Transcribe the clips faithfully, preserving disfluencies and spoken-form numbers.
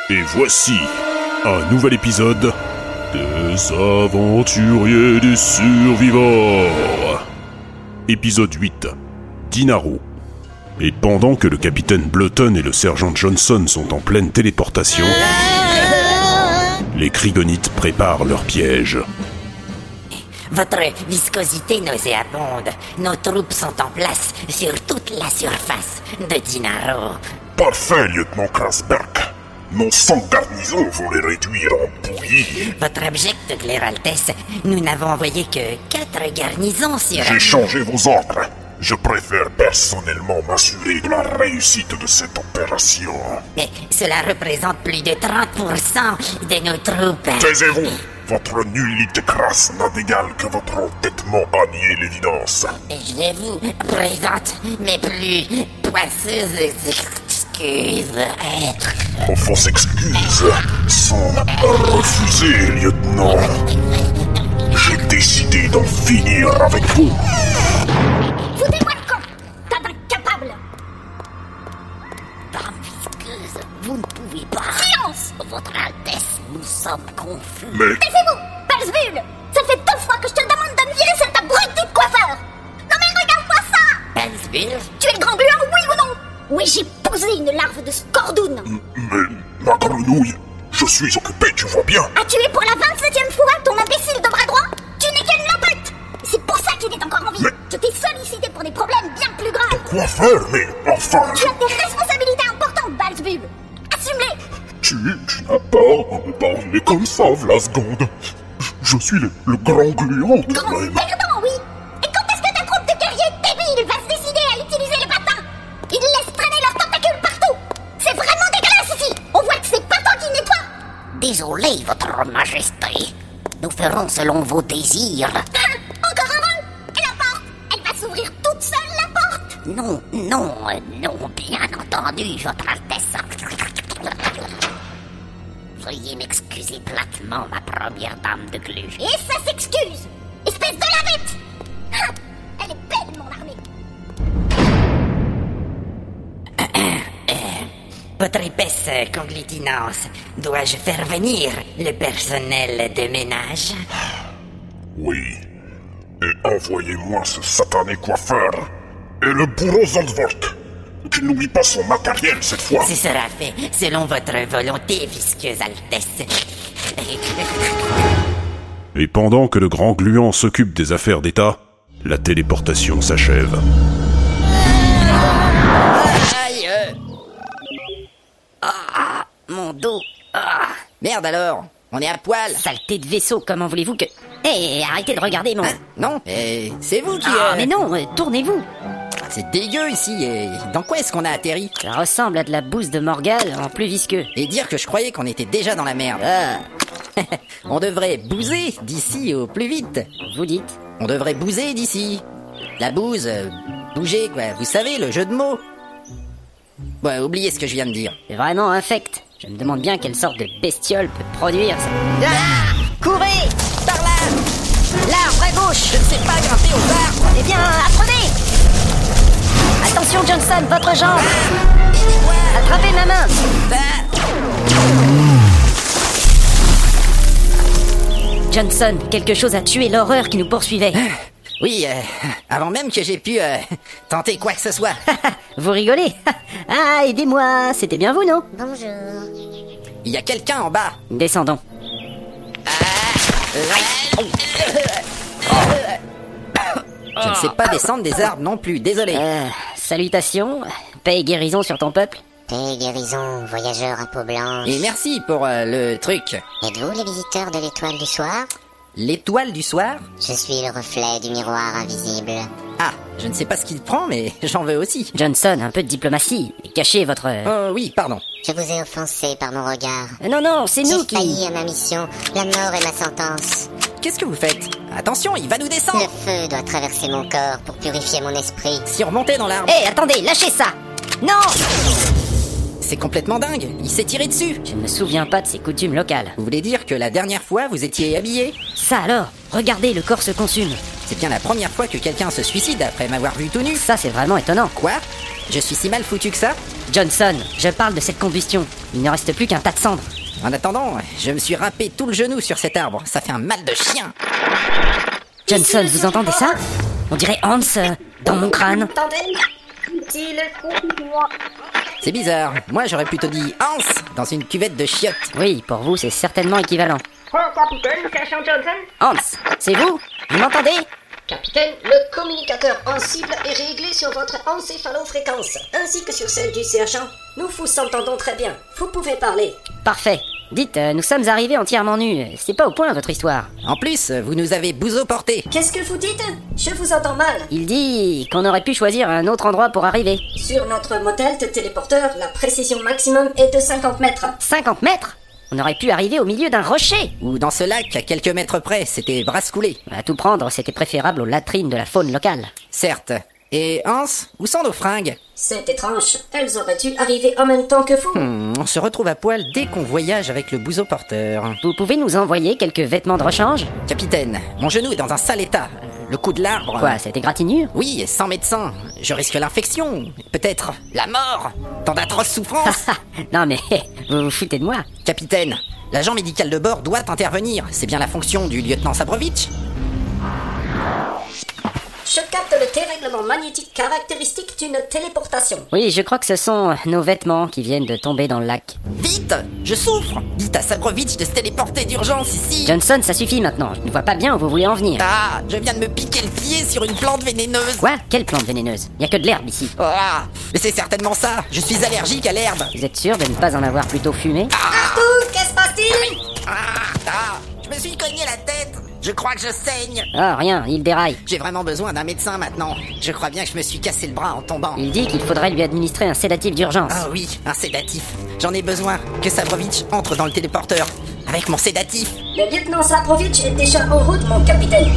Et voici un nouvel épisode des Aventuriers du Survivor. Épisode huit, Dinaro. Et pendant que le capitaine Bleuton et le sergent Johnson sont en pleine téléportation, les Krygonites préparent leur piège. Votre viscosité nauséabonde. Nos troupes sont en place sur toute la surface de Dinaro. Parfait, lieutenant Krasberg. Nos cent garnisons vont les réduire en bouillie. Votre abjecte Claire Altesse, nous n'avons envoyé que quatre garnisons sur... J'ai changé vos ordres. Je préfère personnellement m'assurer de la réussite de cette opération. Mais cela représente plus de trente pour cent de nos troupes. Taisez-vous. Votre nullité crasse n'a d'égal que votre entêtement à nier l'évidence. Je vous présente mes plus poisseuses excuses. Vos fausses excuses sont refusées, lieutenant. J'ai décidé d'en finir avec vous. Foutez-moi le camp, tas d'incapables. Dame visqueuse, vous ne pouvez pas... Silence. Votre Altesse, nous sommes confus. Mais... Taisez-vous, Belzebul. Ça fait deux fois que je te demande de me virer cet abruti de coiffeur. Non mais regarde-moi ça. Belzebul, Tu es le grand gluant, oui ou non? Oui, j'ai posé une larve de scordoun. Mais, ma grenouille, je suis occupé, tu vois bien. As tué pour la vingt-septième fois ton imbécile de bras droit? Tu n'es qu'une lopette. C'est pour ça qu'il est encore en vie. Mais... Je t'ai sollicité pour des problèmes bien plus graves. Quoi faire, mais enfin... Tu as des responsabilités importantes, Belzebul. Assume-les. Tu, tu n'as pas à me parler comme ça, Vlasgond. Je, je suis le, le grand gluant, tout Grand de même. perdant, oui. Et quand est-ce que ta troupe de guerriers débiles va se décider à utiliser les patins? Ils laissent traîner leurs tentacules partout. C'est vraiment dégueulasse ici. On voit que c'est pas toi qui nettoie. désolé, votre majesté. Nous ferons selon vos désirs. Ah, encore heureux. Et la porte? Elle va s'ouvrir toute seule, la porte? Non, non, non, bien entendu, votre Altesse. Veuillez m'excuser platement, ma première dame de glu. Et ça s'excuse. Espèce de lavette. Ah, elle est belle, mon armée. Votre épaisse conglutinance, dois-je faire venir le personnel de ménage? Oui. Et envoyez-moi ce satané coiffeur. Et le bourreau Zandvoort. Qu'il n'oublie pas son matériel cette fois. Ce sera fait selon votre volonté, visqueuse Altesse. Et pendant que le grand gluant s'occupe des affaires d'État, la téléportation s'achève. Aïe! Ah, mon dos! Ah. Merde alors, on est à poil. Saleté de vaisseau, comment voulez-vous que... Hé, arrêtez de regarder mon... Hein? Non, eh, c'est vous qui... Ah, euh, mais non, euh, tournez-vous. C'est dégueu ici, et dans quoi est-ce qu'on a atterri? Ça ressemble à de la bouse de Morgale en plus visqueux. Et dire que je croyais qu'on était déjà dans la merde. Ah, On devrait bouser d'ici au plus vite. vous dites. On devrait bouser d'ici. La bouse, euh, bouger quoi, vous savez, le jeu de mots. Ouais, oubliez ce que je viens de dire. C'est vraiment infect. Je me demande bien quelle sorte de bestiole peut produire ça. Ah, courez! Par là! L'arbre à gauche! Je ne sais pas grimper aux arbres. Eh bien, apprenez! Attention Johnson, votre jambe! Attrapez ma main! Johnson, quelque chose a tué l'horreur qui nous poursuivait. Oui, euh, avant même que j'ai pu euh, tenter quoi que ce soit. Vous rigolez? Ah, aidez-moi, c'était bien vous, non? Bonjour. Il y a quelqu'un en bas. Descendons. Je ne sais pas descendre des arbres non plus, désolé. Euh, salutations, paix et guérison sur ton peuple. Paix et guérison, voyageurs à peau blanche. Et merci pour euh, le truc. Êtes-vous les visiteurs de l'étoile du soir? L'étoile du soir? Je suis le reflet du miroir invisible. Ah, je ne sais pas ce qu'il prend, mais j'en veux aussi. Johnson, un peu de diplomatie. Cachez votre... Oh oui, pardon. Je vous ai offensé par mon regard. Euh, Non, non, c'est nous J'ai qui... failli à ma mission. La mort est ma sentence. Qu'est-ce que vous faites? Attention, il va nous descendre. Le feu doit traverser mon corps pour purifier mon esprit. Si on remontait dans l'arbre... Hé, attendez, lâchez ça! Non! C'est complètement dingue, il s'est tiré dessus. Je ne me souviens pas de ces coutumes locales. Vous voulez dire que la dernière fois, vous étiez habillé? Ça alors, regardez, le corps se consume. C'est bien la première fois que quelqu'un se suicide après m'avoir vu tout nu. Ça, c'est vraiment étonnant. Quoi? Je suis si mal foutu que ça? Johnson, je parle de cette combustion. Il ne reste plus qu'un tas de cendres. En attendant, je me suis râpé tout le genou sur cet arbre. Ça fait un mal de chien. Johnson, vous entendez ça? On dirait Hans euh, dans mon crâne. C'est bizarre. Moi, j'aurais plutôt dit Hans dans une cuvette de chiottes. Oui, pour vous, c'est certainement équivalent. Oh, capitaine, sergent Johnson. Hans, c'est vous? Vous m'entendez? Capitaine, le communicateur en cible est réglé sur votre encéphalofréquence, ainsi que sur celle du sergent. Nous vous entendons très bien. Vous pouvez parler. Parfait. Dites, euh, nous sommes arrivés entièrement nus. C'est pas au point, votre histoire. En plus, vous nous avez bouseau porté. Qu'est-ce que vous dites? Je vous entends mal. Il dit qu'on aurait pu choisir un autre endroit pour arriver. Sur notre modèle de téléporteur, la précision maximum est de cinquante mètres. cinquante mètres? On aurait pu arriver au milieu d'un rocher. Ou dans ce lac, à quelques mètres près, c'était brasse coulée. À tout prendre, c'était préférable aux latrines de la faune locale. Certes. Et Hans, où sont nos fringues? C'est étrange. Elles auraient dû arriver en même temps que vous. Hmm, on se retrouve à poil dès qu'on voyage avec le bouseau porteur. Vous pouvez nous envoyer quelques vêtements de rechange? Capitaine, mon genou est dans un sale état. Le coup de l'arbre... Quoi, cette égratignure? Oui, sans médecin. Je risque l'infection. Peut-être la mort. Tant d'atroces souffrances. Non mais, vous vous foutez de moi. Capitaine, l'agent médical de bord doit intervenir. C'est bien la fonction du lieutenant Sabrovitch. Je capte le dérèglement magnétique caractéristique d'une téléportation. Oui, je crois que ce sont nos vêtements qui viennent de tomber dans le lac. Vite! Je souffre! Dites à Sabrovitch de se téléporter d'urgence ici! Johnson, ça suffit maintenant. Je ne vois pas bien où vous voulez en venir. Ah! Je viens de me piquer le pied sur une plante vénéneuse. Quoi? Quelle plante vénéneuse? Il n'y a que de l'herbe ici. Ah! Mais c'est certainement ça! Je suis allergique à l'herbe! Vous êtes sûr de ne pas en avoir plutôt fumé? Ah! Arthur, qu'est-ce qui se passe-t-il? Ah, ah! Je me suis cogné la tête! Je crois que je saigne. Ah, rien, il déraille. J'ai vraiment besoin d'un médecin maintenant. Je crois bien que je me suis cassé le bras en tombant. Il dit qu'il faudrait lui administrer un sédatif d'urgence. Ah oui, un sédatif. J'en ai besoin. Que Sabrovitch entre dans le téléporteur. Avec mon sédatif. Le lieutenant Sabrovitch est déjà en route, mon capitaine.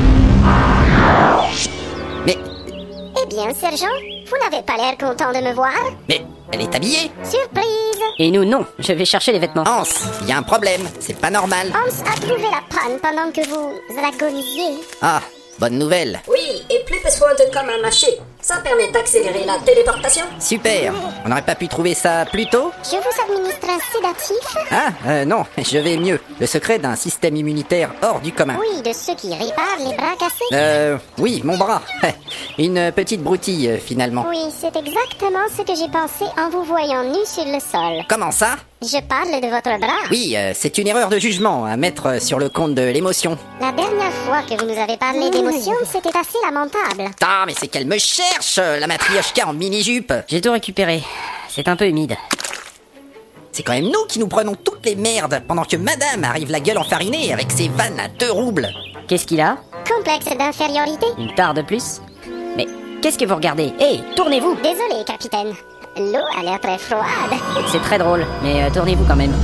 Mais... Eh bien, sergent, vous n'avez pas l'air content de me voir. Mais elle est habillée. Surprise! Et nous, non. Je vais chercher les vêtements. Hans, il y a un problème. C'est pas normal. Hans a trouvé la panne pendant que vous agonisiez. Ah, bonne nouvelle. Oui, et plus besoin de comme un mâché. Ça permet d'accélérer la téléportation. Super. On n'aurait pas pu trouver ça plus tôt? Je vous administre un sédatif. Ah, euh, non, je vais mieux. Le secret d'un système immunitaire hors du commun. Oui, de ceux qui réparent les bras cassés. Euh, oui, mon bras. Une petite broutille, finalement. Oui, c'est exactement ce que j'ai pensé en vous voyant nu sur le sol. Comment ça? Je parle de votre bras. Oui, euh, c'est une erreur de jugement à mettre sur le compte de l'émotion. La dernière fois que vous nous avez parlé d'émotion, c'était assez lamentable. Ah, mais c'est qu'elle me cherche, la matrioshka en mini-jupe. J'ai tout récupéré. C'est un peu humide. C'est quand même nous qui nous prenons toutes les merdes pendant que madame arrive la gueule enfarinée avec ses vannes à deux roubles. Qu'est-ce qu'il a? Complexe d'infériorité. Une part de plus? Mais qu'est-ce que vous regardez? Hé, hey, tournez-vous! Désolé, capitaine. L'eau a l'air très froide. C'est très drôle, mais euh, tournez-vous quand même.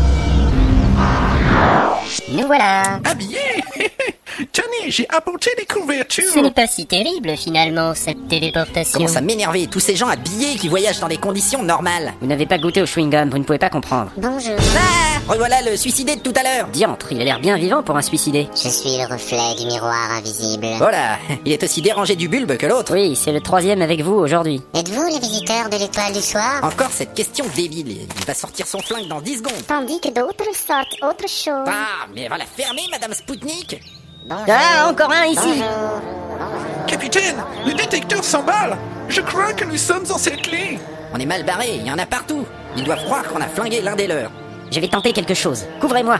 Nous voilà. Habillé. Tenez, j'ai apporté des couvertures. Ce n'est pas si terrible, finalement, cette téléportation. Commence à m'énerver, tous ces gens habillés qui voyagent dans des conditions normales. Vous n'avez pas goûté au chewing-gum, vous ne pouvez pas comprendre. Bonjour. Ah! Revoilà le suicidé de tout à l'heure. Diantre, il a l'air bien vivant pour un suicidé. Je suis le reflet du miroir invisible. Voilà, il est aussi dérangé du bulbe que l'autre. Oui, c'est le troisième avec vous aujourd'hui. Êtes-vous les visiteurs de l'étoile du soir? Encore cette question débile. Il va sortir son flingue dans dix secondes. Tandis que d'autres sortent autre chose. Ah, mais elle va la fermer, Madame Spoutnik. Bonjour. Ah, encore un ici. Bonjour. Capitaine, le détecteur s'emballe. Je crois que nous sommes encerclés. On est mal barrés, il y en a partout. Ils doivent croire qu'on a flingué l'un des leurs. Je vais tenter quelque chose. Couvrez-moi.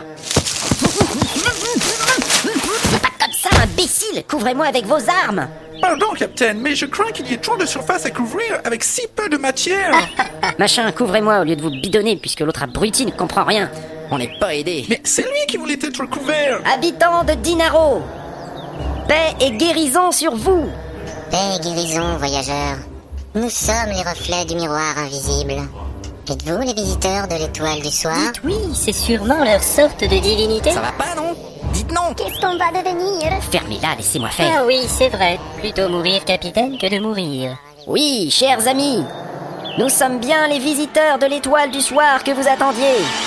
Pas comme ça, imbécile. Couvrez-moi avec vos armes. Pardon, Capitaine, mais je crains qu'il y ait trop de surface à couvrir avec si peu de matière. Machin, couvrez-moi au lieu de vous bidonner puisque l'autre abruti ne comprend rien. On n'est pas aidé. Mais c'est lui qui voulait être couvert. Habitants de Dinaro, paix et guérison sur vous. Paix et guérison, voyageurs. Nous sommes les reflets du miroir invisible. Êtes-vous les visiteurs de l'étoile du soir? Dites oui, c'est sûrement leur sorte de divinité. Ça va pas, non? Dites non. Qu'est-ce qu'on va devenir? Fermez-la, laissez-moi faire. Ah oui, c'est vrai. Plutôt mourir, capitaine, que de mourir. Oui, chers amis, nous sommes bien les visiteurs de l'étoile du soir que vous attendiez.